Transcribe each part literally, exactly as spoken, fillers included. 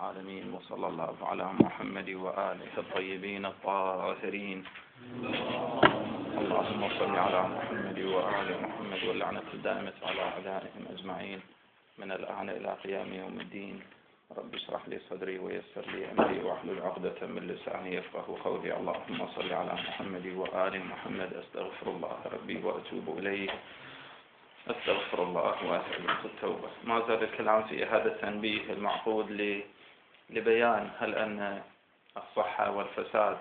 العالمين، وصلى الله على محمد وآله الطيبين الطاهرين. اللهم صل على محمد وآل محمد، واللعنة الدائمة على أعدائهم أجمعين من الآن إلى قيام يوم الدين. رب اشرح لي صدري ويسر لي أمري واحلل عقدة من لساني يفقه قولي. اللهم صل على محمد وآل محمد. أستغفر الله ربي وأتوب إليه. أستغفر الله وأسأل التوبة. ما زال الكلام في هذا التنبيه المعقود لبيان هل أن الصحة والفساد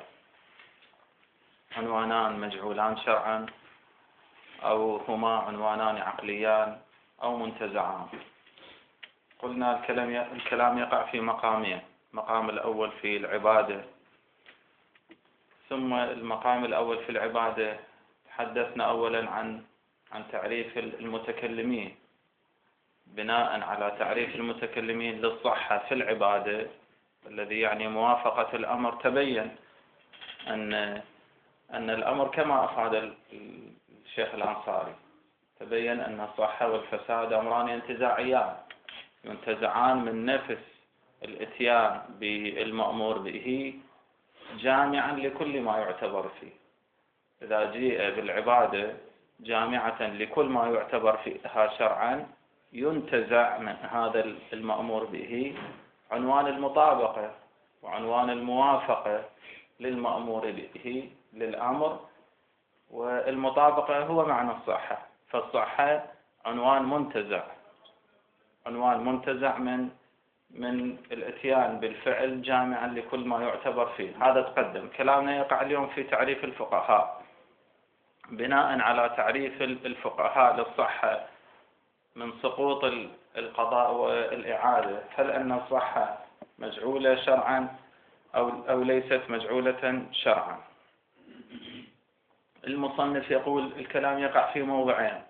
عنوانان مجعولان شرعا، أو هما عنوانان عقليان أو منتزعان. قلنا الكلام الكلام يقع في مقامين: المقام الأول في العبادة، ثم المقام الأول في العبادة تحدثنا أولا عن عن تعريف المتكلمين. بناء على تعريف المتكلمين للصحة في العبادة الذي يعني موافقة الأمر، تبين أن أن الأمر كما أفاد الشيخ الأنصاري، تبين أن الصحة والفساد أمران انتزاعيان ينتزعان من نفس الإتيان بالمأمور به جامعا لكل ما يعتبر فيه. إذا جيء بالعبادة جامعة لكل ما يعتبر فيها شرعا، ينتزع من هذا المأمور به عنوان المطابقة وعنوان الموافقة للمأمور به للأمر، والمطابقة هو معنى الصحة. فالصحة عنوان منتزع عنوان منتزع من من الاتيان بالفعل جامعا لكل ما يعتبر فيه. هذا تقدم. كلامنا يقع اليوم في تعريف الفقهاء. بناء على تعريف الفقهاء للصحة من سقوط القضاء والإعادة، هل أن الصحة مجعولة شرعا أو أو ليست مجعولة شرعا؟ المصنف يقول الكلام يقع في موضعين،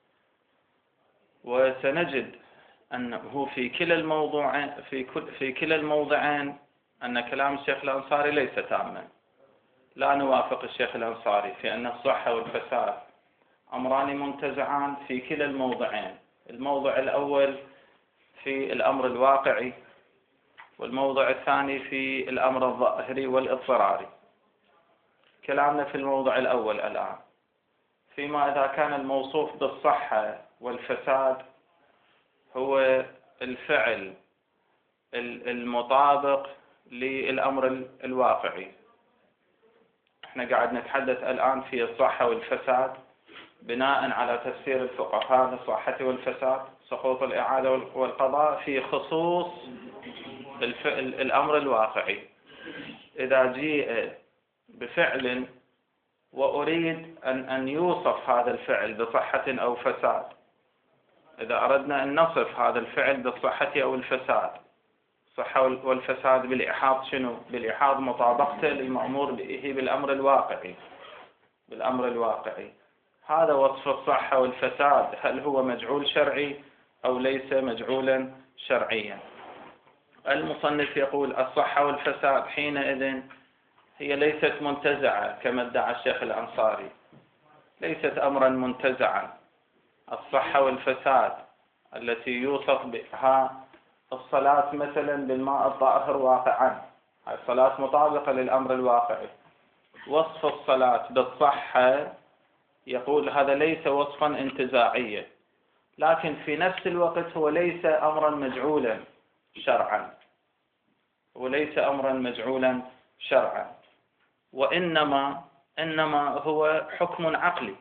وسنجد أنه في كلا الموضوعين في كل في كلا الموضعين أن كلام الشيخ الأنصاري ليس تاما. لا نوافق الشيخ الأنصاري في أن الصحة والفساد أمران منتزعان في كلا الموضعين. الموضع الأول في الأمر الواقعي، والموضع الثاني في الأمر الظاهري والاضطراري. كلامنا في الموضع الأول الآن، فيما إذا كان الموصوف بالصحة والفساد هو الفعل المطابق للأمر الواقعي. احنا قاعد نتحدث الآن في الصحة والفساد بناء على تفسير الفقهاء للصحة والفساد، سقوط الإعادة والقضاء في خصوص الأمر الواقعي. إذا جيء بفعل وأريد أن أن يوصف هذا الفعل بصحة أو فساد، إذا أردنا أن نصف هذا الفعل بالصحة أو الفساد، الصحة والفساد بالإحاط شنو؟ بالإحاط مطابقته للمأمور به بالأمر الواقعي بالأمر الواقعي. هذا وصف الصحة والفساد، هل هو مجعول شرعي أو ليس مجعولا شرعيا؟ المصنف يقول الصحة والفساد حينئذ هي ليست منتزعة كما ادعى الشيخ الأنصاري، ليست أمرا منتزعا. الصحة والفساد التي يوصف بها الصلاة مثلا بالماء الطاهر واقعا، الصلاة مطابقة للأمر الواقعي. وصف الصلاة بالصحة يقول هذا ليس وصفا انتزاعيا، لكن في نفس الوقت هو ليس أمرا مجعولا شرعا وليس أمرا مجعولا شرعا وإنما إنما هو حكم عقلي.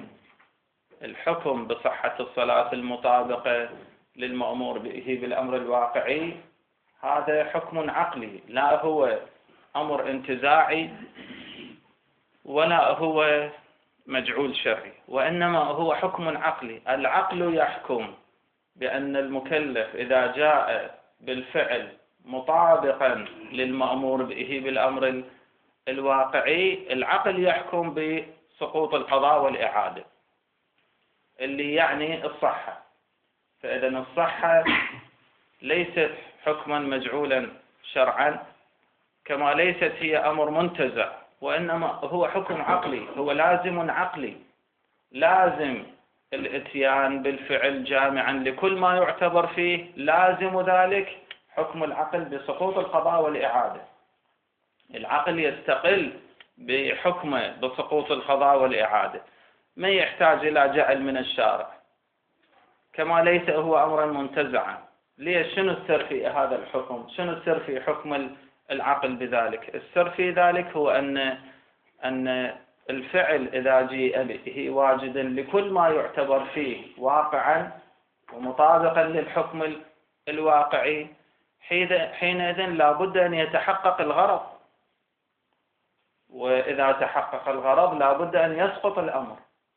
الحكم بصحة الصلاة المطابقة للمأمور به بالأمر الواقعي هذا حكم عقلي، لا هو أمر انتزاعي ولا هو مجعول شرعي، وإنما هو حكم عقلي. العقل يحكم بأن المكلف إذا جاء بالفعل مطابقا للمأمور به بالأمر الواقعي، العقل يحكم بسقوط القضاء والإعادة اللي يعني الصحة. فإذا الصحة ليست حكما مجعولا شرعا، كما ليست هي أمر منتزع، وإنما هو حكم عقلي، هو لازم عقلي، لازم الاتيان بالفعل جامعا لكل ما يعتبر فيه، لازم ذلك حكم العقل بسقوط القضاء والإعادة. العقل يستقل بحكمه بسقوط القضاء والإعادة، ما يحتاج إلى جعل من الشارع، كما ليس هو أمرا منتزعا. ليش؟ شنو السر في هذا الحكم؟ شنو السر في حكم العقل بذلك؟ السر في ذلك هو أن أن الفعل إذا جيء به واجدا لكل ما يعتبر فيه واقعا ومطابقا للحكم الواقعي، حينئذ لا بد أن يتحقق الغرض، وإذا تحقق الغرض لا بد أن يسقط الأمر،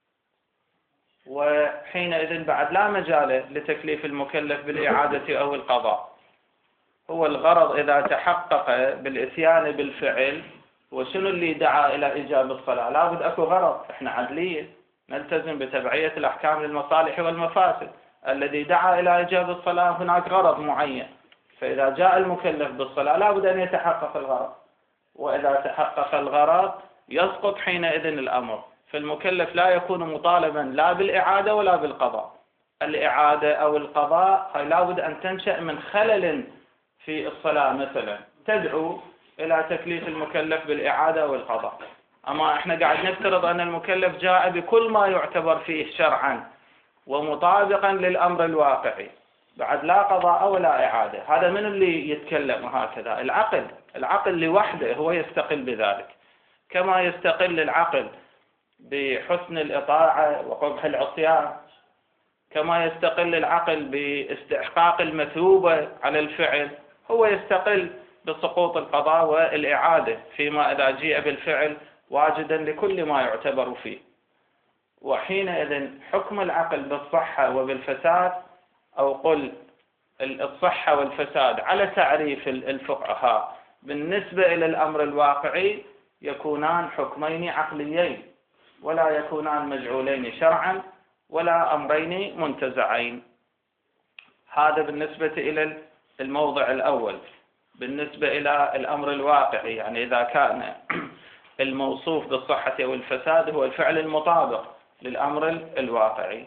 وحينئذ بعد لا مجال لتكليف المكلف بالإعادة أو القضاء. هو الغرض إذا تحقق بالإتيان بالفعل، وشنو اللي دعا إلى إيجاب الصلاة؟ لا بد أكو غرض. إحنا عدلية نلتزم بتبعية الأحكام للمصالح والمفاسد. الذي دعا إلى إيجاب الصلاة هناك غرض معين، فإذا جاء المكلف بالصلاة لا بد أن يتحقق الغرض، وإذا تحقق الغرض يسقط حينئذ الأمر. فالمكلف لا يكون مطالبا لا بالإعادة ولا بالقضاء. الإعادة أو القضاء هي لا بد أن تنشأ من خلل في الصلاة مثلا تدعو إلى تكليف المكلف بالإعادة والقضاء. أما إحنا قاعد نفترض أن المكلف جاء بكل ما يعتبر فيه شرعا ومطابقا للأمر الواقعي، بعد لا قضاء ولا إعادة. هذا من اللي يتكلم هكذا؟ العقل. العقل لوحده هو يستقل بذلك، كما يستقل العقل بحسن الإطاعة وقبح العصيان، كما يستقل العقل باستحقاق المثوبة على الفعل، هو يستقل بسقوط القضاء والإعادة فيما إذا جيء بالفعل واجدا لكل ما يعتبر فيه. وحينئذ حكم العقل بالصحة وبالفساد، أو قل الصحة والفساد على تعريف الفقهاء بالنسبة إلى الأمر الواقعي يكونان حكمين عقليين، ولا يكونان مجعولين شرعا ولا أمرين منتزعين. هذا بالنسبة إلى الموضع الأول. بالنسبة إلى الأمر الواقعي، يعني إذا كان الموصوف بالصحة والفساد هو الفعل المطابق للأمر الواقعي.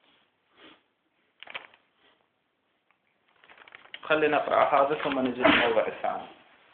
خلينا نقرأ هذا ثم نجي للموضع الثاني.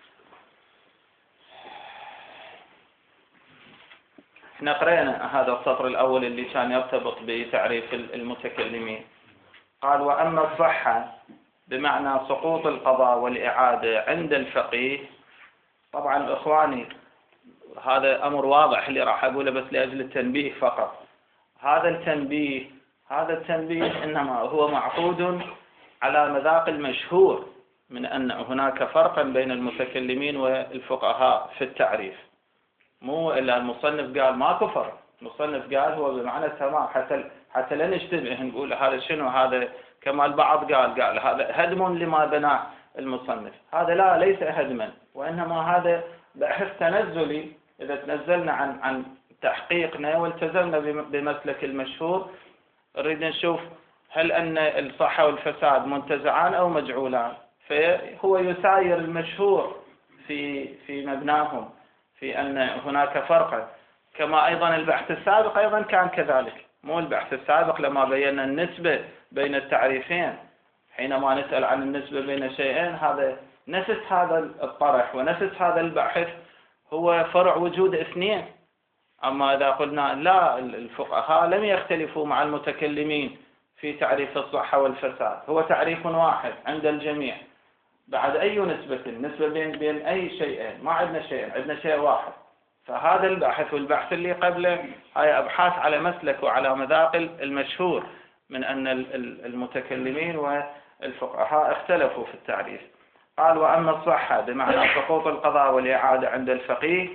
احنا قرأنا هذا السطر الأول اللي كان يرتبط بتعريف المتكلمين. قال: وأما الصحة بمعنى سقوط القضاء والإعادة عند الفقيه. طبعا إخواني هذا أمر واضح اللي راح أقوله بس لأجل التنبيه فقط. هذا التنبيه هذا التنبيه إنما هو معقود على مذاق المشهور من أن هناك فرقا بين المتكلمين والفقهاء في التعريف. مو إلا المصنف قال ماكو فرق، المصنف قال هو بمعنى السماع، حتى حتى لا نشتبه نقول هذا شنو، هذا كما البعض قال قال هذا هدم لما بناه المصنف. هذا لا، ليس هدما، وإنما هذا بحث تنزلي. إذا تنزلنا عن عن تحقيقنا والتزمنا بمسلك المشهور، نريد نشوف هل أن الصحة والفساد منتزعان أو مجعولان، فهو يساير المشهور في في مبناهم في أن هناك فرقا. كما أيضا البحث السابق أيضا كان كذلك. مو البحث السابق لما بينا النسبة بين التعريفين، حينما نسأل عن النسبة بين شيئين، هذا نفس هذا الطرح ونفس هذا البحث هو فرع وجود اثنين. أما إذا قلنا لا، الفقهاء لم يختلفوا مع المتكلمين في تعريف الصحة والفساد، هو تعريف واحد عند الجميع. بعد أي نسبة نسبة بين بين أي شيئين؟ ما عندنا شيئين، عندنا شيء واحد. فهذا البحث والبحث اللي قبله هاي أبحاث على مسلك وعلى مذاق المشهور من أن المتكلمين والفقهاء اختلفوا في التعريف. قال: وأما الصحة بمعنى سقوط القضاء والإعادة عند الفقيه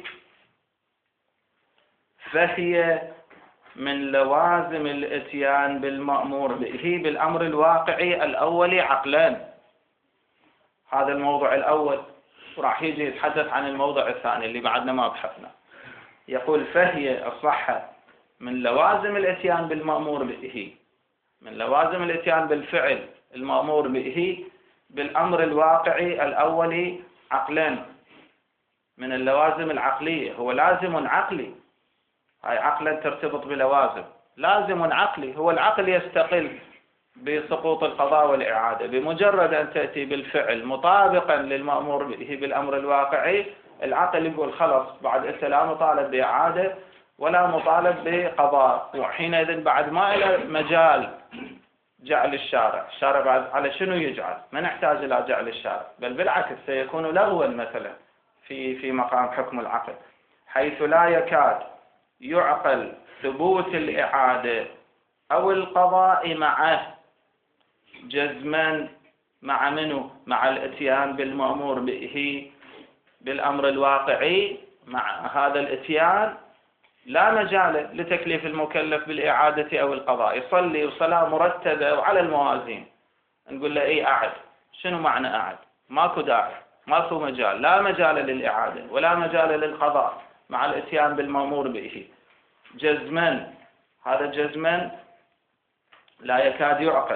فهي من لوازم الاتيان بالمأمور به بالأمر الواقعي الأولي عقلان. هذا الموضوع الأول، وراح يجي يتحدث عن الموضوع الثاني اللي بعدنا ما بحثنا. يقول: فهي الصحة من لوازم الاتيان بالمأمور به، من لوازم الاتيان بالفعل المأمور به بالأمر الواقعي الأولي عقلان. من اللوازم العقلية، هو لازم عقلي، هاي عقلا ترتبط بلوازم، لازم عقلي. هو العقل يستقل بسقوط القضاء والإعادة. بمجرد أن تأتي بالفعل مطابقا للمأمور به بالأمر الواقعي، العقل يقول خلص بعد أنت لا مطالب بإعادة ولا مطالب بقضاء، وحينئذ بعد ما إلى مجال جعل الشارع. الشارع بعد على شنو يجعل؟ ما نحتاج إلى جعل الشارع، بل بالعكس سيكون لغوا مثلا في في مقام حكم العقل، حيث لا يكاد يعقل ثبوت الإعادة أو القضاء معه جزما مع منه؟ مع الاتيان بالمأمور به بالأمر الواقعي. مع هذا الاتيان لا مجال لتكليف المكلف بالإعادة أو القضاء، يصلي وصلاة مرتبة وعلى الموازين، نقول له إيه أعد؟ شنو معنى أعد؟ ماكو داعي، ماكو مجال، لا مجال للإعادة ولا مجال للقضاء مع الاتيان بالمأمور به جزما. هذا جزما لا يكاد يعقل،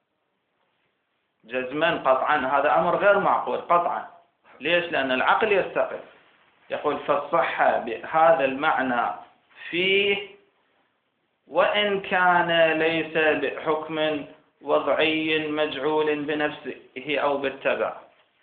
جزما قطعا هذا أمر غير معقول قطعا. ليش؟ لأن العقل يستقل. يقول فالصحة بهذا المعنى فيه وإن كان ليس بحكم وضعي مجعول بنفسه أو بالتبع.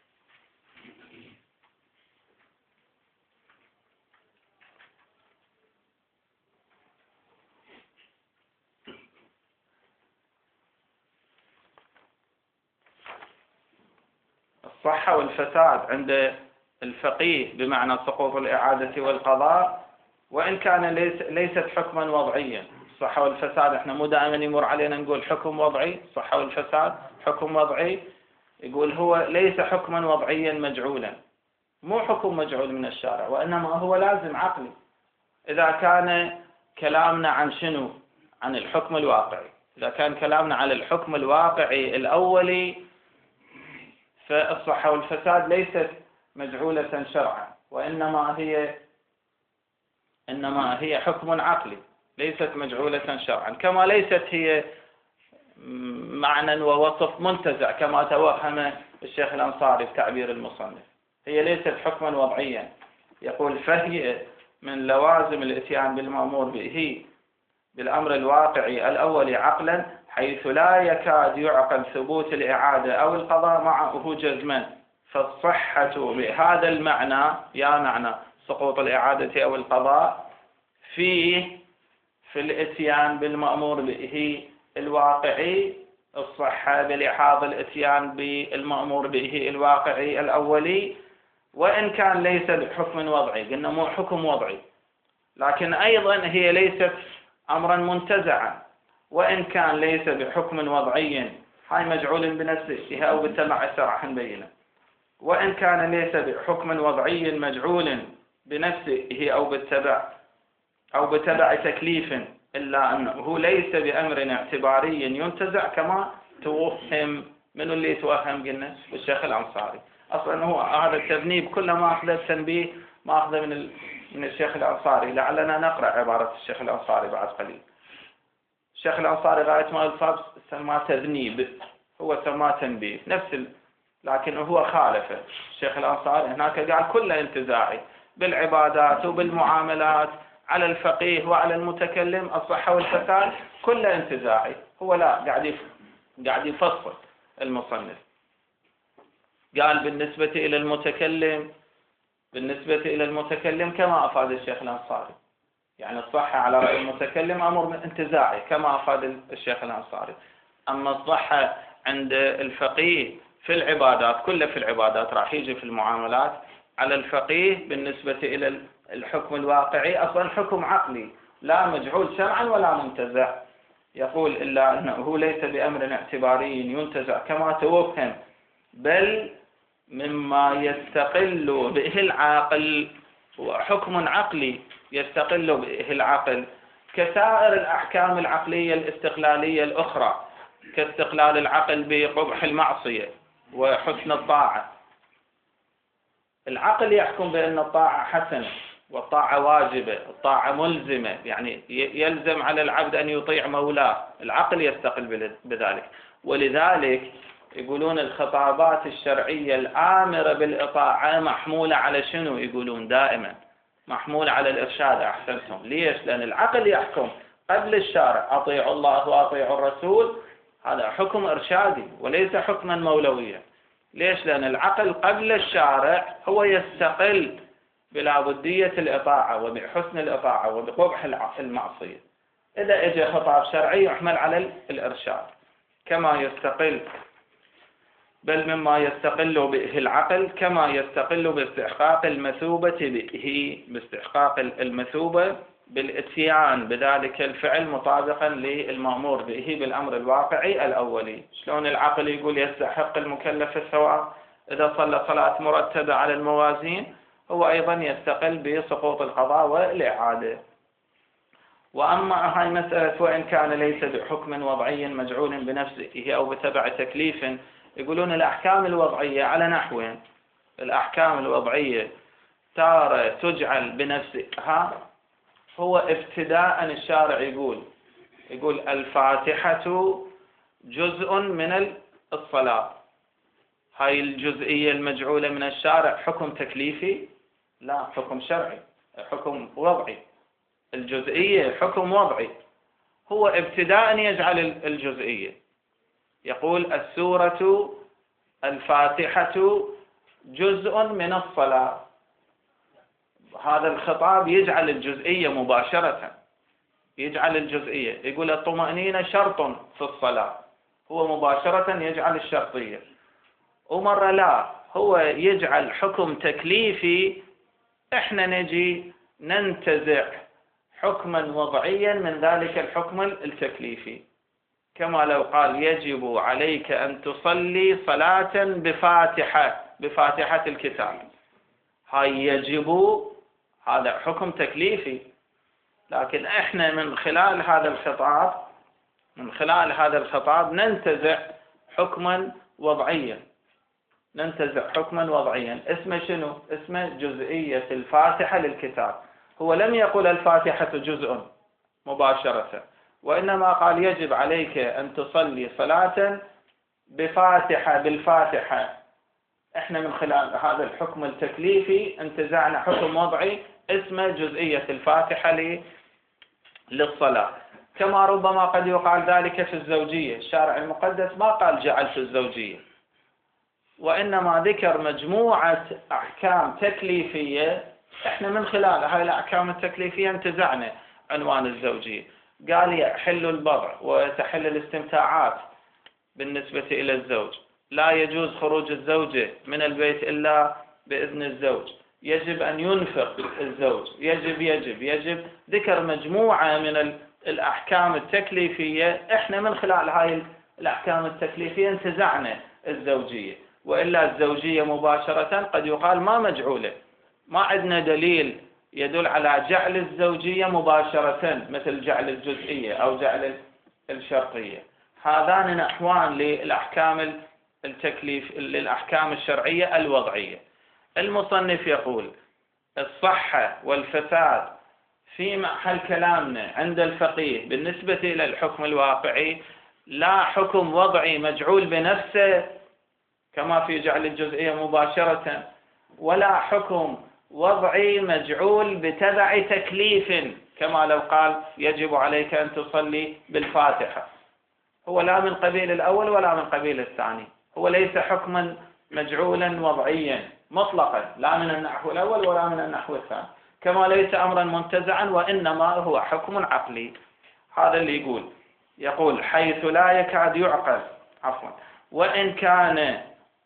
الصحة والفساد عند الفقيه بمعنى سقوط الإعادة والقضاء وإن كان ليس ليست حكما وضعيا. الصحة والفساد احنا مو دائما يمر علينا نقول حكم وضعي، الصحة والفساد حكم وضعي، يقول هو ليس حكما وضعيا مجعولا، مو حكم مجعول من الشارع، وإنما هو لازم عقلي. إذا كان كلامنا عن شنو؟ عن الحكم الواقعي. إذا كان كلامنا على الحكم الواقعي الأولي فالصحة والفساد ليست مجعولة شرعا، وإنما هي إنما هي حكم عقلي ليست مجعولة شرعا، كما ليست هي معنى ووصف منتزع كما توهم الشيخ الأنصاري بتعبير المصنف. هي ليست حكما وضعيا. يقول فهي من لوازم الاتيان بالمأمور به بالأمر الواقعي الأول عقلا، حيث لا يكاد يعقل ثبوت الإعادة أو القضاء معه جزما. فالصحة بهذا المعنى، يا معنى سقوط الإعادة أو القضاء، فيه في الاتيان بالمأمور به الواقعي الصحة بلحاظ الاتيان بالمأمور به الواقعي الأولي، وإن كان ليس بحكم وضعي. قلنا مو حكم وضعي، لكن أيضا هي ليست أمرا منتزعا، وإن كان ليس بحكم وضعي، هاي مجعول بنفسه أو بالتبع راح نبينه. وإن كان ليس بحكم وضعي مجعول بنفسه أو بالتبع أو بتبع تكليف، إلا أنه ليس بأمر اعتباري ينتزع كما توهم. من اللي توهم؟ قلنا الشيخ الأنصاري. أصلا هو هذا التذنيب كله ما أخذ التنبيه ما أخذ من ال... من الشيخ الأنصاري. لعلنا نقرأ عبارة الشيخ الأنصاري بعد قليل. الشيخ الأنصاري غاية ما الفاظ سماه تذنيب، هو سماه تنبيه نفس ال... لكن هو خالفه. الشيخ الأنصاري هناك قال كله انتزاعي بالعبادات وبالمعاملات على الفقيه وعلى المتكلم، الصحة والفساد كله انتزاعي. هو لا، قاعد يف... قاعد يفصل المصنف. قال بالنسبة إلى المتكلم بالنسبة إلى المتكلم كما أفاد الشيخ الأنصاري، يعني الصحة على رأي المتكلم أمر انتزاعي كما أفاد الشيخ الأنصاري. أما الصحة عند الفقيه في العبادات، كله في العبادات راح يجي في المعاملات على الفقيه بالنسبة إلى الحكم الواقعي أصلا حكم عقلي لا مجعول شرعا ولا منتزع. يقول إلا أنه ليس بأمر اعتباري ينتزع كما توهم، بل مما يستقل به العاقل، وحكم عقلي يستقل به العقل كسائر الأحكام العقلية الاستقلالية الأخرى، كاستقلال العقل بقبح المعصية وحسن الطاعة. العقل يحكم بأن الطاعة حسنة والطاعة واجبة، الطاعة ملزمة، يعني يلزم على العبد أن يطيع مولاه. العقل يستقل بذلك، ولذلك يقولون الخطابات الشرعية الآمرة بالإطاعة محمولة على شنو؟ يقولون دائما محمولة على الإرشاد. أحسنتم. ليش؟ لأن العقل يحكم قبل الشارع، أطيعوا الله وأطيعوا الرسول، هذا حكم إرشادي وليس حكما مولويا. ليش؟ لأن العقل قبل الشارع هو يستقل بلابدية الإطاعة وبحسن الإطاعة وبقبح المعصية. إذا اجى خطاب شرعي يحمل على الإرشاد كما يستقل، بل مما يستقل به العقل كما يستقل باستحقاق المثوبة به، باستحقاق المثوبة بالاتيان بذلك الفعل مطابقا للمأمور به بالأمر الواقعي الأولي. شلون العقل يقول يستحق المكلف الثواب إذا صلى صلاة مرتبة على الموازين، هو أيضا يستقل بسقوط القضاء والإعادة. وأما هاي مسألة وإن كان ليس بحكم وضعي مجعول بنفسه أو بتبع تكليف، يقولون الأحكام الوضعية على نحوين. الأحكام الوضعية تارة تجعل بنفسها، هو ابتداء الشارع يقول يقول الفاتحة جزء من الصلاة. هاي الجزئية المجعولة من الشارع حكم تكليفي؟ لا، حكم شرعي، حكم وضعي. الجزئية حكم وضعي، هو ابتداء يجعل الجزئية، يقول السورة الفاتحة جزء من الصلاة. هذا الخطاب يجعل الجزئية مباشرة، يجعل الجزئية، يقول الطمأنينة شرط في الصلاة، هو مباشرة يجعل الشرطية. ومرة لا، هو يجعل حكم تكليفي، احنا نجي ننتزع حكما وضعيا من ذلك الحكم التكليفي، كما لو قال يجب عليك أن تصلي صلاة بفاتحة بفاتحة الكتاب. هاي يجب، هذا حكم تكليفي، لكن احنا من خلال هذا الخطاب من خلال هذا الخطاب ننتزع حكما وضعيا، ننتزع حكما وضعيا اسمه شنو؟ اسمه جزئية الفاتحة للكتاب. هو لم يقل الفاتحة جزء مباشرة، وإنما قال يجب عليك أن تصلي صلاة بفاتحة بالفاتحة. احنا من خلال هذا الحكم التكليفي انتزعنا حكم وضعي اسمه جزئية الفاتحة للصلاة. كما ربما قد يقال ذلك في الزوجية، الشارع المقدس ما قال جعل في الزوجية، وإنما ذكر مجموعة أحكام تكليفية، احنا من خلال هاي الأحكام التكليفية انتزعنا عنوان الزوجية. قال يحل البضع وتحل الاستمتاعات بالنسبة إلى الزوج، لا يجوز خروج الزوجة من البيت إلا بإذن الزوج، يجب أن ينفق الزوج، يجب يجب يجب ذكر مجموعة من الأحكام التكليفية. احنا من خلال هاي الأحكام التكليفية انتزعنا الزوجية، وإلا الزوجية مباشرة قد يقال ما مجعولة، ما عندنا دليل يدل على جعل الزوجية مباشرة مثل جعل الجزئية أو جعل الشرطية. هذان نحوان للأحكام التكليف للأحكام الشرعية الوضعية. المصنف يقول الصحة والفساد في محل كلامنا عند الفقيه بالنسبة إلى الحكم الواقعي لا حكم وضعي مجعول بنفسه كما في جعل الجزئية مباشرة، ولا حكم وضعي مجعول بتبع تكليف كما لو قال يجب عليك أن تصلي بالفاتحة. هو لا من قبيل الأول ولا من قبيل الثاني، هو ليس حكما مجعولا وضعيا مطلقا، لا من النحو الأول ولا من النحو الثاني، كما ليس أمرا منتزعا، وإنما هو حكم عقلي. هذا اللي يقول يقول حيث لا يكاد يعقل عفوا وإن كان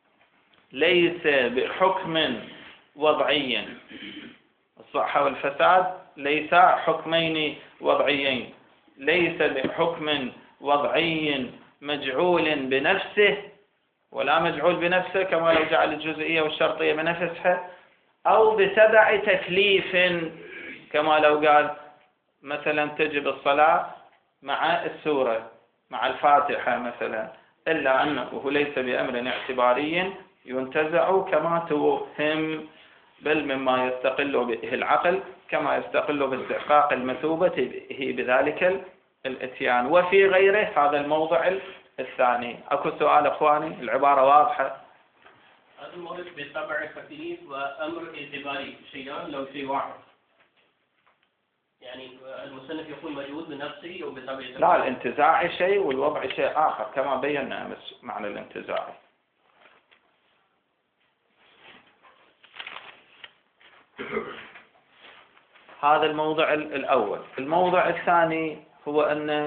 ليس بحكم وضعي. الصحة والفساد ليس حكمين وضعيين، ليس بحكم وضعي مجعول بنفسه ولا مجعول بنفسه كما لو جعل الجزئية والشرطية بنفسها، أو بتبع تكليف كما لو قال مثلا تجب الصلاة مع السورة مع الفاتحة مثلا، إلا أنه ليس بأمر اعتباري ينتزع كما توهم، بل مما يستقل به العقل كما يستقل باستحقاق المثوبة به بذلك الاتيان. وفي غيره هذا الموضع الثاني. أكو سؤال أخواني؟ العبارة واضحة. هذا الموضوع بطبع تكليف وأمر اعتباري شيئان لو شيء واحد، يعني المصنف يقول مجهود بنفسه وبطبيعة لا، الانتزاع شيء والوضع شيء آخر كما بينا أمس معنى الانتزاع. هذا الموضع الأول. الموضع الثاني هو أن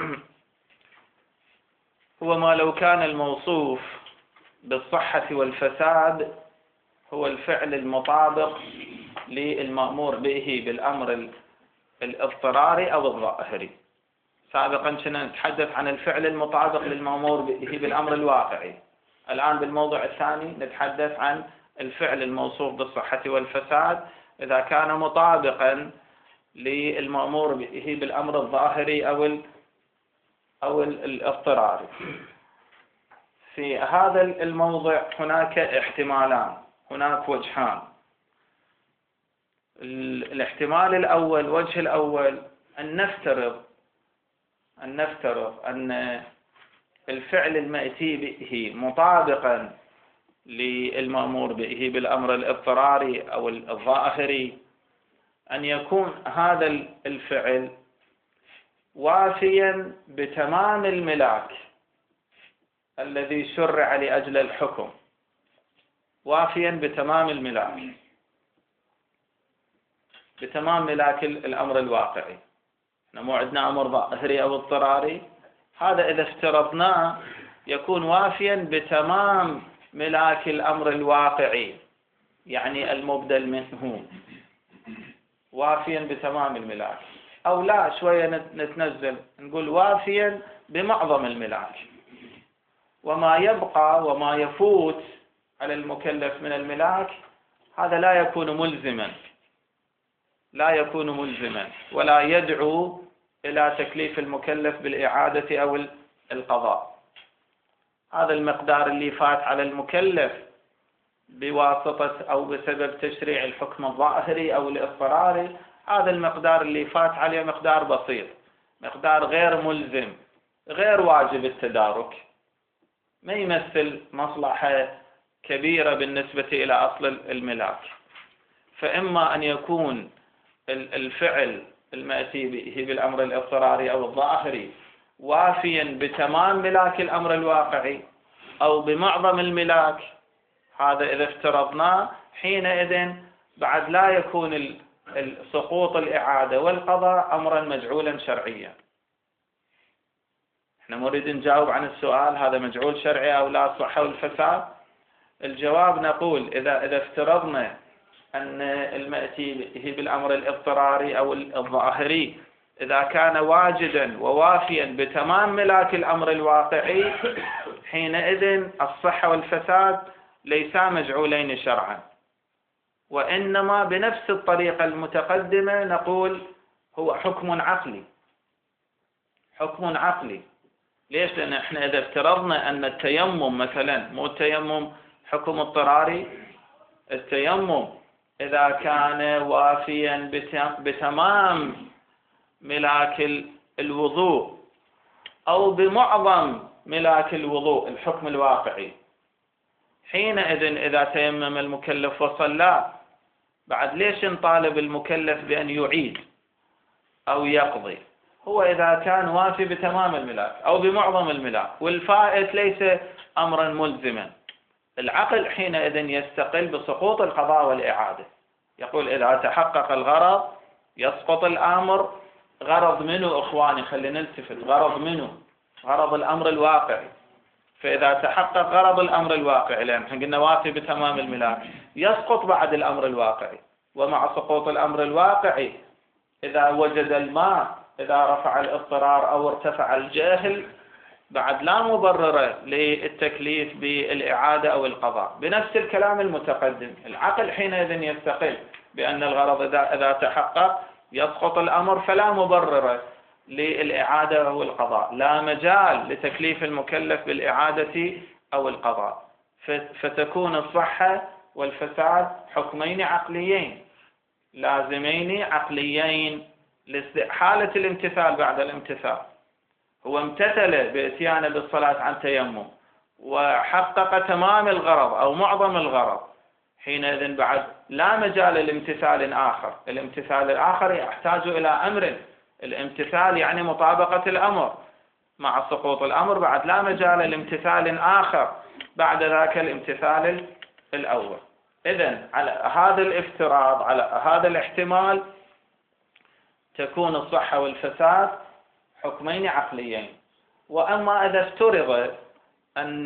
هو ما لو كان الموصوف بالصحة والفساد هو الفعل المطابق للمأمور به بالأمر الاضطراري أو الظاهري. سابقا كنا نتحدث عن الفعل المطابق للمأمور به بالأمر الواقعي، الآن بالموضوع الثاني نتحدث عن الفعل الموصوف بالصحة والفساد إذا كان مطابقا للمأمور به بالأمر الظاهري أو ال أو الاضطراري. في هذا الموضع هناك احتمالان، هناك وجهان. الاحتمال الأول، وجه الأول، أن نفترض أن نفترض أن الفعل المأتي به مطابقا للمأمور به بالأمر الاضطراري أو الظاهري، أن يكون هذا الفعل وافيا بتمام الملاك الذي شرع لأجل الحكم، وافيا بتمام الملاك، بتمام ملاك الأمر الواقعي. مو عندنا أمر ظاهري أو اضطراري، هذا إذا افترضناه يكون وافيا بتمام ملاك الأمر الواقعي، يعني المبدل منه، وافيا بتمام الملاك. أو لا، شوية نتنزل نقول وافيا بمعظم الملاك، وما يبقى وما يفوت على المكلف من الملاك هذا لا يكون ملزما، لا يكون ملزما ولا يدعو إلى تكليف المكلف بالإعادة أو القضاء. هذا المقدار اللي فات على المكلف بواسطة أو بسبب تشريع الحكم الظاهري أو الاضطراري، هذا المقدار اللي فات عليه مقدار بسيط، مقدار غير ملزم، غير واجب التدارك، ما يمثل مصلحة كبيرة بالنسبة إلى أصل الملاك. فإما أن يكون الفعل المأتي به بالأمر الاضطراري أو الظاهري وافيا بتمام ملاك الأمر الواقعي أو بمعظم الملاك، هذا إذا افترضناه حينئذ بعد لا يكون سقوط الإعادة والقضاء أمرا مجعولا شرعيا. احنا نريد نجاوب عن السؤال هذا مجعول شرعي أو لا الصحة والفساد. الجواب نقول إذا إذا افترضنا أن المأتي به بالأمر الاضطراري أو الظاهري إذا كان واجدا ووافيا بتمام ملاك الأمر الواقعي، حينئذ الصحة والفساد ليسا مجعولين شرعا، وإنما بنفس الطريقة المتقدمة نقول هو حكم عقلي، حكم عقلي. ليش؟ لأن احنا إذا افترضنا أن التيمم مثلا، مو التيمم حكم اضطراري، التيمم إذا كان وافيا بتمام ملاك الوضوء أو بمعظم ملاك الوضوء الحكم الواقعي، حينئذ إذا تيمم المكلف وصلى، بعد ليش نطالب المكلف بأن يعيد أو يقضي؟ هو إذا كان وافي بتمام الملاك أو بمعظم الملاك والفائت ليس أمرا ملزما، العقل حينئذ يستقل بسقوط القضاء والإعادة، يقول إذا تحقق الغرض يسقط الأمر. غرض منه إخواني، خلينا نلتفت، غرض منه غرض الأمر الواقعي. فإذا تحقق غرض الأمر الواقعي، لأن احنا قلنا وافي بتمام الملاك، يسقط بعد الأمر الواقعي. ومع سقوط الأمر الواقعي إذا وجد الماء، إذا رفع الاضطرار أو ارتفع الجهل، بعد لا مبرر للتكليف بالإعادة أو القضاء. بنفس الكلام المتقدم، العقل حينئذ يستقل بأن الغرض إذا, إذا تحقق يسقط الأمر، فلا مبرر للإعادة أو القضاء، لا مجال لتكليف المكلف بالإعادة أو القضاء. فتكون الصحة والفساد حكمين عقليين لازمين عقليين لحالة الامتثال بعد الامتثال. هو امتثل بإتيانه بالصلاة عن تيمم وحقق تمام الغرض أو معظم الغرض، حينئذ بعد لا مجال لامتثال آخر. الامتثال الآخر يحتاج إلى أمر، الامتثال يعني مطابقة الأمر، مع سقوط الأمر بعد لا مجال لامتثال آخر بعد ذاك الامتثال الأول. إذن على هذا الافتراض، على هذا الاحتمال، تكون الصحة والفساد حكمين عقليين. وأما إذا افترض أن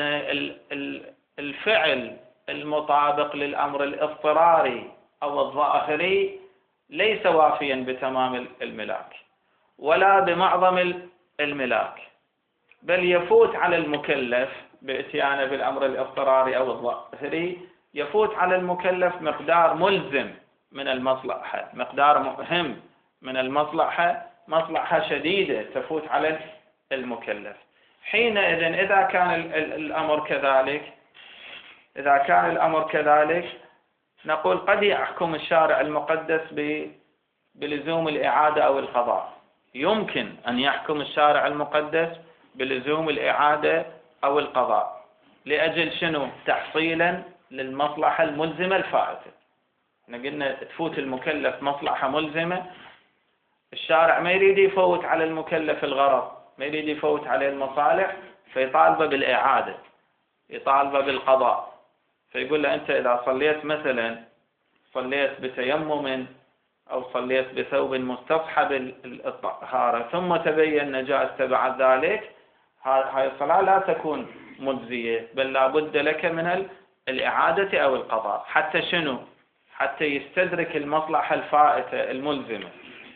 الفعل المطابق للأمر الاضطراري أو الظاهري ليس وافيا بتمام الملاك ولا بمعظم الملاك، بل يفوت على المكلف بإتيانه بالأمر الاضطراري أو الظاهري، يفوت على المكلف مقدار ملزم من المصلحة، مقدار مهم من المصلحة، مصلحة شديدة تفوت على المكلف. حينئذ إذا كان الأمر كذلك إذا كان الأمر كذلك نقول قد يحكم الشارع المقدس بلزوم الإعادة أو القضاء. يمكن أن يحكم الشارع المقدس بلزوم الإعادة أو القضاء لأجل شنو؟ تحصيلا للمصلحة الملزمة الفائتة. قلنا تفوت المكلف مصلحة ملزمة، الشارع ما يريد يفوت على المكلف الغرض، ما يريد يفوت عليه المصالح، فيطالبه بالإعادة، يطالبه بالقضاء. فيقول له أنت إذا صليت مثلا صليت بتيمم أو صليت بثوب مستصحب الطهارة ثم تبين نجاسته بعد ذلك، هاي الصلاة لا تكون مجزية، بل لا بد لك من الإعادة أو القضاء. حتى شنو؟ حتى يستدرك المصلحة الفائتة الملزمة.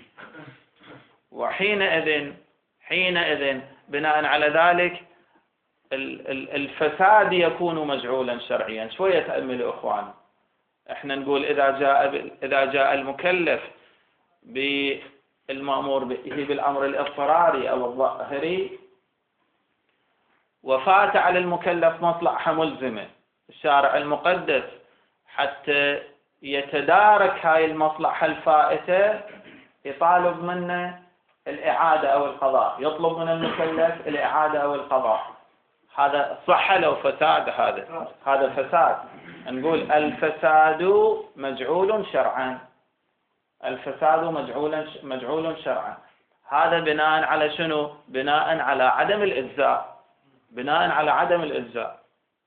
وحينئذ حينئذ بناء على ذلك الفساد يكون مجعولا شرعيا. شوية تأملوا إخوان، احنا نقول إذا جاء إذا جاء المكلف بالمأمور به بالأمر الاضطراري أو الظاهري وفات على المكلف مصلحة ملزمة، الشارع المقدس حتى يتدارك هاي المصلحة الفائتة يطالب منه الإعادة أو القضاء، يطلب من المكلف الإعادة أو القضاء. هذا صحة لو فساد؟ هذا هذا فساد. نقول الفساد مجعول شرعا، الفساد مجعول مجعول شرعا. هذا بناء على شنو؟ بناء على عدم الإجزاء، بناء على عدم الإجزاء.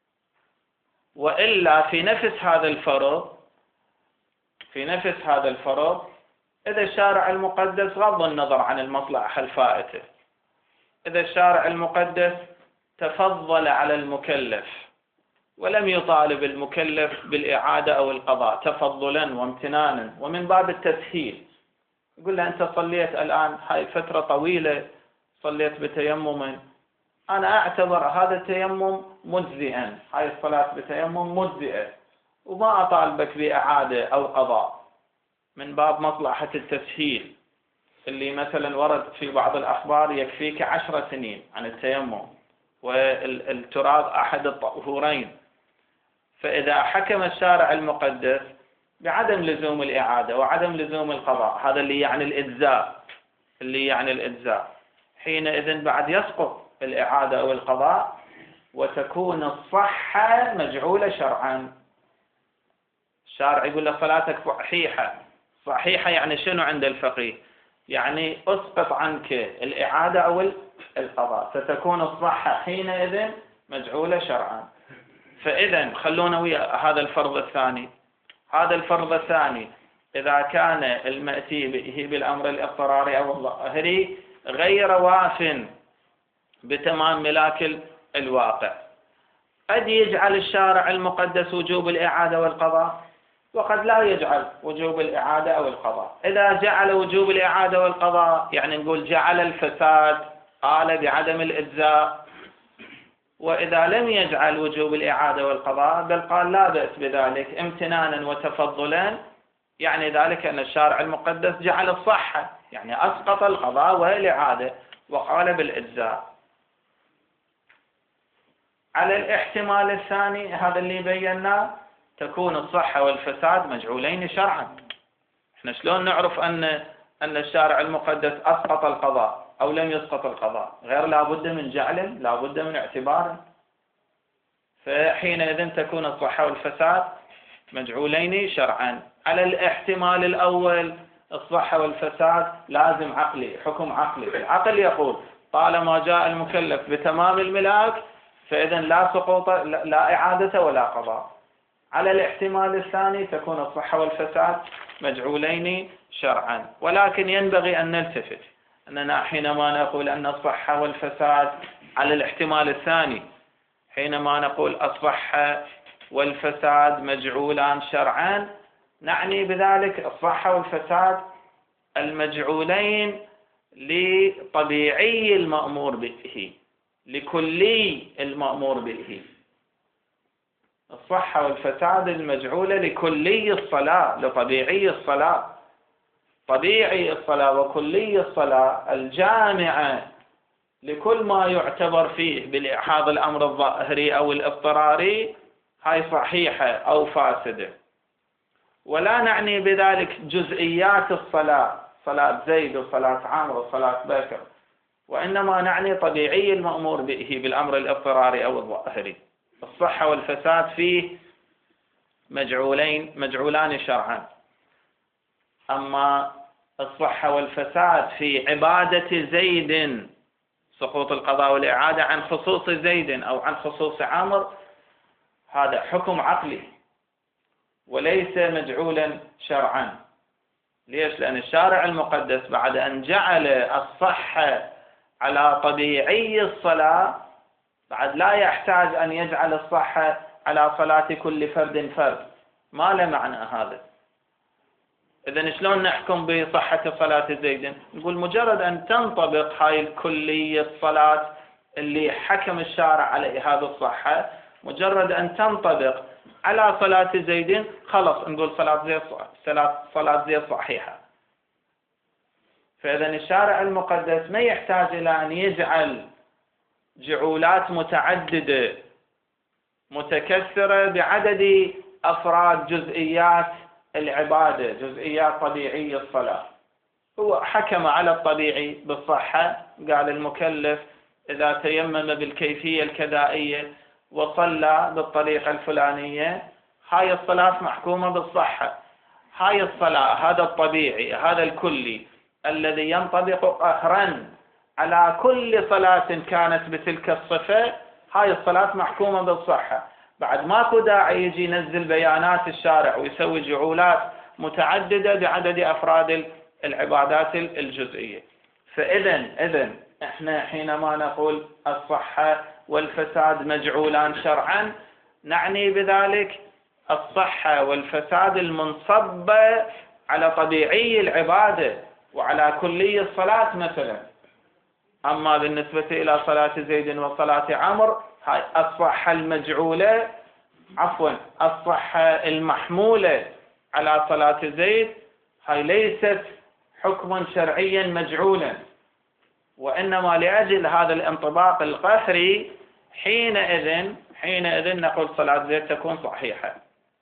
وإلا في نفس هذا الفرض في نفس هذا الفرض إذا الشارع المقدس غض النظر عن المصلحة الفائتة، إذا الشارع المقدس تفضل على المكلف ولم يطالب المكلف بالإعادة أو القضاء تفضلا وامتنانا ومن باب التسهيل، يقول له أنت صليت الآن هاي فترة طويلة صليت بتيمم، أنا أعتبر هذا التيمم مجزئا، هاي الصلاة بتيمم مجزئة، وما أطالبك بإعادة أو قضاء من باب مصلحة التسهيل اللي مثلا ورد في بعض الأخبار يكفيك عشر سنين عن التيمم والتراب أحد الطهورين. فإذا حكم الشارع المقدس بعدم لزوم الإعادة وعدم لزوم القضاء، هذا اللي يعني الإجزاء اللي يعني الإجزاء حينئذ بعد يسقط الإعادة أو القضاء وتكون الصحة مجعولة شرعا. الشارع يقول له صلاتك صحيحة، صحيحة يعني شنو عند الفقيه؟ يعني أسقط عنك الإعادة أو القضاء، فتكون الصحة حينئذ مجعولة شرعا. فإذا خلونا ويا هذا الفرض الثاني. هذا الفرض الثاني إذا كان المأتي به بالأمر الاضطراري أو الظاهري غير واف بتمام ملاك الواقع، قد يجعل الشارع المقدس وجوب الإعادة والقضاء وقد لا يجعل وجوب الإعادة أو القضاء. إذا جعل وجوب الإعادة والقضاء يعني نقول جعل الفساد، قال بعدم الإجزاء. وإذا لم يجعل وجوب الإعادة والقضاء بل قال لا بأس بذلك امتنانا وتفضلا، يعني ذلك أن الشارع المقدس جعل الصحة، يعني أسقط القضاء والإعادة وقال بالإجزاء. على الاحتمال الثاني هذا اللي بيناه تكون الصحة والفساد مجعولين شرعا. احنا شلون نعرف أن أن الشارع المقدس أسقط القضاء أو لم يسقط القضاء؟ غير لابد من جعل، لابد من اعتبار. فحينئذ تكون الصحة والفساد مجعولين شرعا. على الاحتمال الأول الصحة والفساد لازم عقلي، حكم عقلي. العقل يقول طالما جاء المكلف بتمام الملاك فإذا لا سقوط، لا إعادة ولا قضاء. على الاحتمال الثاني تكون الصحة والفساد مجعولين شرعا. ولكن ينبغي أن نلتفت أننا حينما نقول أن الصحة والفساد على الاحتمال الثاني، حينما نقول الصحة والفساد مجعولان شرعا، نعني بذلك الصحة والفساد المجعولين لطبيعي المأمور به، لكلي المأمور به. الصحة والفساد المجعولة لكلي الصلاة، لطبيعي الصلاة. طبيعي الصلاة وكلي الصلاة الجامعة لكل ما يعتبر فيه بهذا الأمر الظاهري أو الاضطراري، هاي صحيحة أو فاسدة. ولا نعني بذلك جزئيات الصلاة، صلاة زيد وصلاة عمرو وصلاة بكر، وإنما نعني طبيعي المأمور به بالأمر الاضطراري أو الظاهري. الصحة والفساد فيه مجعولين مجعولان شرعا. أما الصحة والفساد في عبادة زيد، سقوط القضاء والإعادة عن خصوص زيد أو عن خصوص عمرو، هذا حكم عقلي وليس مجعولا شرعا. ليش؟ لأن الشارع المقدس بعد أن جعل الصحة على طبيعي الصلاة بعد لا يحتاج أن يجعل الصحة على صلاة كل فرد فرد. ما له معنى هذا. إذن شلون نحكم بصحة صلاة زيد؟ نقول مجرد أن تنطبق هاي الكلية الصلاة اللي حكم الشارع عليه هذه الصحة، مجرد أن تنطبق على صلاة زيد خلص نقول صلاة زيد صلاة صلاة زيد صحيحة. فإذا الشارع المقدس ما يحتاج إلى أن يجعل جعولات متعددة متكثرة بعدد أفراد جزئيات العبادة، جزئيات طبيعي الصلاة. هو حكم على الطبيعي بالصحة، قال المكلف إذا تيمم بالكيفية الكذائية وصلى بالطريقة الفلانية هاي الصلاة محكومة بالصحة. هاي الصلاة، هذا الطبيعي، هذا الكلي الذي ينطبق قهرا على كل صلاة كانت بتلك الصفة، هاي الصلاة محكومة بالصحة. بعد ماكو داعي يجي ينزل بيانات الشارع ويسوي جعولات متعددة بعدد أفراد العبادات الجزئية. فإذا إذن احنا حينما نقول الصحة والفساد مجعولان شرعا، نعني بذلك الصحة والفساد المنصبة على طبيعي العبادة وعلى كلي الصلاة مثلا. أما بالنسبة إلى صلاة زيد وصلاة عمرو، هاي الصحة المجعولة عفوا الصحة المحمولة على صلاة زيد هاي ليست حكما شرعيا مجعولا، وإنما لأجل هذا الانطباق القهري حينئذ حينئذ نقول صلاة زيد تكون صحيحة.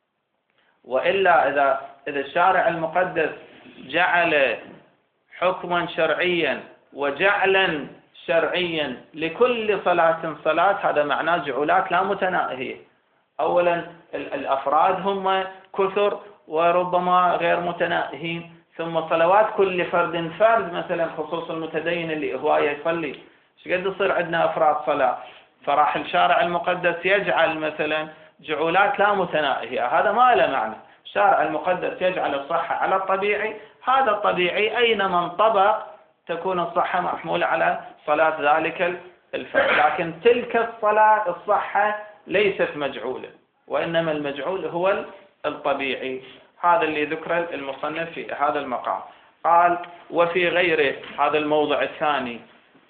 وإلا إذا إذا الشارع المقدس جعل حكما شرعيا وجعلا شرعيا لكل صلاة صلاة، هذا معناه جعولات لا متناهية. أولا الأفراد هم كثر وربما غير متناهين، ثم صلوات كل فرد فرد، مثلا خصوص المتدين اللي هو يصلي ايش قد يصير عندنا أفراد صلاة، فراح الشارع المقدس يجعل مثلا جعولات لا متناهية. هذا ما له معنى. الشارع المقدس يجعل الصحة على الطبيعي، هذا الطبيعي أينما انطبق تكون الصحة محمولة على صلاة ذلك الفرد. لكن تلك الصلاة الصحة ليست مجعولة، وإنما المجعول هو الطبيعي. هذا اللي ذكر المصنف في هذا المقام. قال وفي غيره، هذا الموضع الثاني،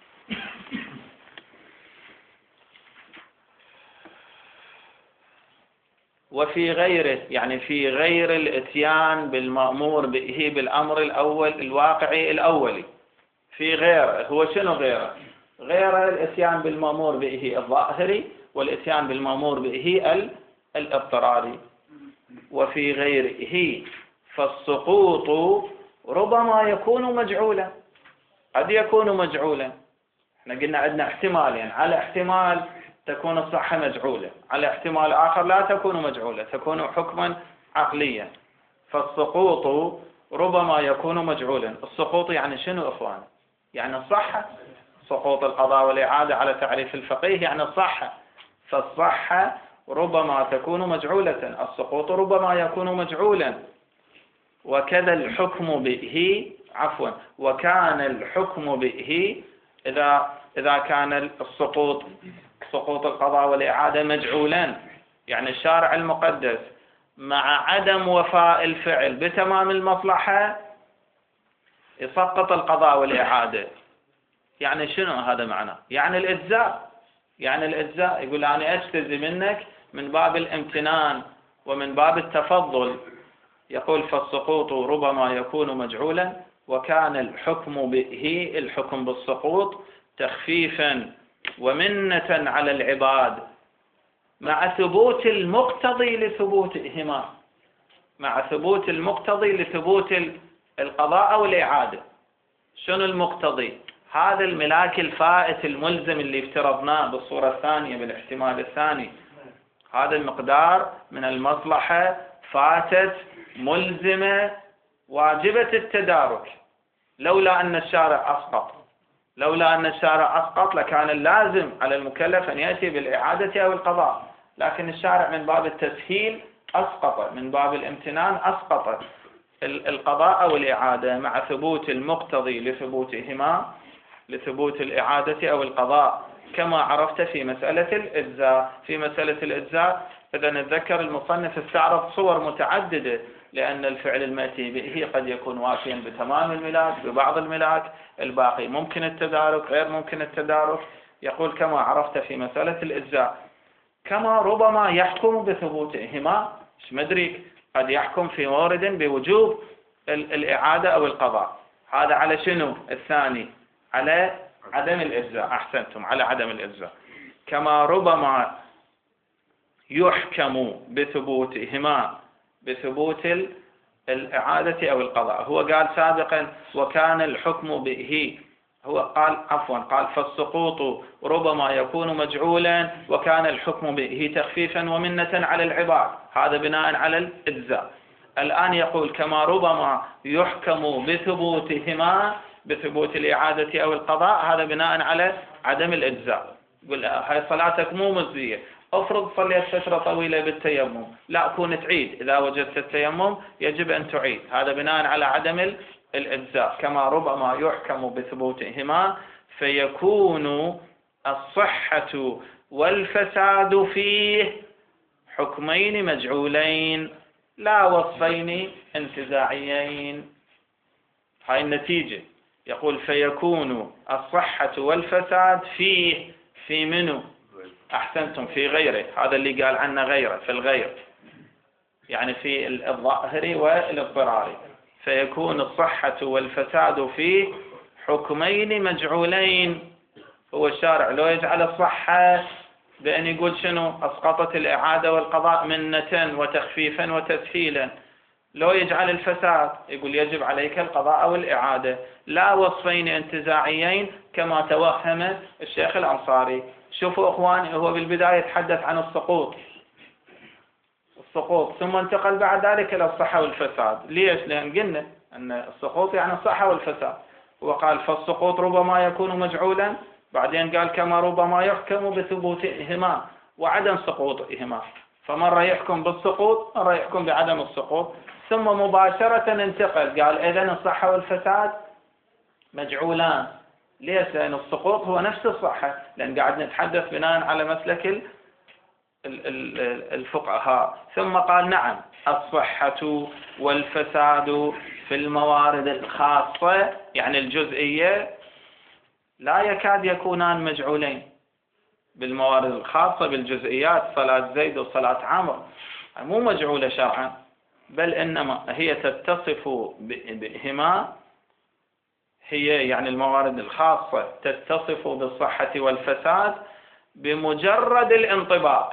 وفي غيره يعني في غير الاتيان بالمأمور به بالأمر الأول الواقعي الأولي. في غيره، هو شنو غيره؟ غير الاتيان بالمأمور به الظاهري والاتيان بالمأمور به الاضطراري. وفي غيره فالسقوط ربما يكون مجعولا، قد يكون مجعولا. احنا قلنا عندنا احتمالين، يعني على احتمال تكون الصحة مجعولة، على احتمال آخر لا تكون مجعولة، تكون حكما عقليا. فالسقوط ربما يكون مجعولا. السقوط يعني شنو إخوان؟ يعني الصحة. سقوط القضاء والإعادة على تعريف الفقيه يعني الصحة. فالصحة ربما تكون مجعولة، السقوط ربما يكون مجعولا. وكذا الحكم به عفوا وكان الحكم به إذا إذا كان السقوط سقوط القضاء والإعادة مجعولا، يعني الشارع المقدس مع عدم وفاء الفعل بتمام المصلحة يسقط القضاء والإعادة. يعني شنو هذا معناه؟ يعني الإجزاء يعني الإجزاء يقول أنا أجتزي منك من باب الامتنان ومن باب التفضل. يقول فالسقوط ربما يكون مجعولا وكان الحكم به الحكم بالسقوط تخفيفا ومنة على العباد مع ثبوت المقتضي لثبوتهما مع ثبوت المقتضي لثبوت القضاء أو الإعادة. شنو المقتضي؟ هذا الملاك الفائت الملزم اللي افترضناه بالصورة الثانية بالاحتمال الثاني، هذا المقدار من المصلحة فاتت ملزمة واجبة التدارك. لولا أن الشارع أسقط لولا أن الشارع أسقط لكان اللازم على المكلف أن يأتي بالإعادة أو القضاء، لكن الشارع من باب التسهيل أسقط، من باب الامتنان أسقط القضاء أو الإعادة مع ثبوت المقتضي لثبوتهما لثبوت الإعادة أو القضاء، كما عرفت في مسألة الإجزاء. في مسألة الإجزاء إذا نتذكر المصنف استعرض صور متعددة، لأن الفعل المأتي به قد يكون وافيا بتمام الملاك ببعض الملاك، الباقي ممكن التدارك غير ممكن التدارك. يقول كما عرفت في مسألة الإجزاء كما ربما يحكم بثبوتهما، مش مدرك قد يحكم في مورد بوجوب الإعادة أو القضاء. هذا على شنو؟ الثاني على عدم الإجزاء. أحسنتم، على عدم الإجزاء. كما ربما يحكم بثبوتهما بثبوت الإعادة أو القضاء. هو قال سابقا وكان الحكم به، هو قال عفوا قال فالسقوط ربما يكون مجعولا وكان الحكم به تخفيفا ومنة على العباد، هذا بناء على الإجزاء. الآن يقول كما ربما يحكم بثبوتهما بثبوت الإعادة أو القضاء، هذا بناء على عدم الإجزاء. يقول هاي صلاتك مو مجزية، افرض صليت فترة طويلة بالتيمم، لا كون تعيد، إذا وجدت التيمم يجب أن تعيد، هذا بناء على عدم الإجزاء. كما ربما يحكم بثبوتهما فيكون الصحة والفساد فيه حكمين مجعولين لا وصفين انتزاعيين. هاي النتيجة. يقول فيكون الصحة والفساد فيه، في منه؟ أحسنتم، في غيره. هذا اللي قال عنه غيره، في الغير يعني في الظاهر والاضطراري. فيكون الصحة والفساد فيه حكمين مجعولين. هو الشارع لو يجعل الصحة بأن يقول شنو؟ أسقطت الإعادة والقضاء منة وتخفيفا وتسهيلا. لو يجعل الفساد يقول يجب عليك القضاء والإعادة، لا وصفين انتزاعيين كما توهم الشيخ الأنصاري. شوفوا أخواني، هو بالبداية يتحدث عن السقوط السقوط ثم انتقل بعد ذلك إلى الصحة والفساد. ليش؟ لأن قلنا أن السقوط يعني الصحة والفساد. وقال فالسقوط ربما يكون مجعولا، بعدين قال كما ربما يحكم بثبوتهما وعدم سقوطهما، فمرة يحكم بالسقوط مرة يحكم بعدم السقوط، ثم مباشرة انتقل قال إذن الصحة والفساد مجعولان. ليش؟ لأن السقوط هو نفس الصحة، لأن قاعد نتحدث بناء على مسلك الفقهاء. ثم قال نعم الصحة والفساد في الموارد الخاصة يعني الجزئية لا يكاد يكونان مجعولين. بالموارد الخاصة بالجزئيات صلاة زيد وصلاة عمرو مو مجعولة شرعا، بل إنما هي تتصف بهما، هي يعني الموارد الخاصة تتصف بالصحة والفساد بمجرد الانطباق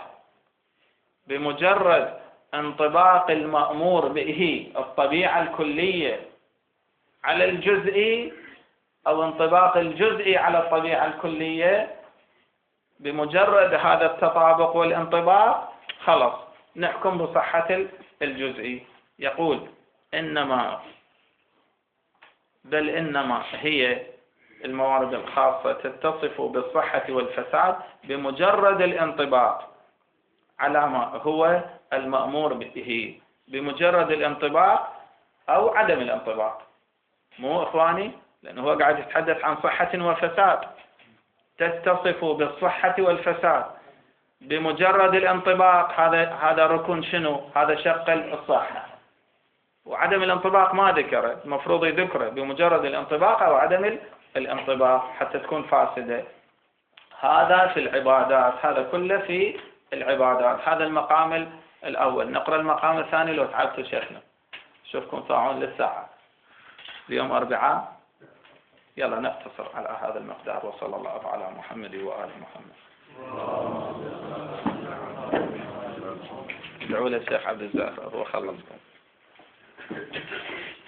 بمجرد انطباق المأمور به الطبيعة الكلية على الجزئي أو انطباق الجزئي على الطبيعة الكلية. بمجرد هذا التطابق والانطباق خلص نحكم بصحة الجزئي يقول إنما بل إنما هي الموارد الخاصة تتصف بالصحة والفساد بمجرد الانطباق على ما هو المأمور به، بمجرد الانطباق أو عدم الانطباق. مو إخواني؟ لأنه هو قاعد يتحدث عن صحة وفساد. تتصف بالصحة والفساد بمجرد الانطباق، هذا هذا ركن شنو؟ هذا شق الصحة. وعدم الانطباق ما ذكره، المفروض يذكره بمجرد الانطباق أو عدم الانطباق حتى تكون فاسدة. هذا في العبادات، هذا كله في العبادات. هذا المقام الأول. نقرأ المقام الثاني لو تعبتوا شيخنا. شوفكم ساعون للساعة، اليوم أربعاء. يلا نقتصر على هذا المقدار، وصلى الله على محمد وآل محمد. ادعوا للشيخ عبد الزافر وخلصكم.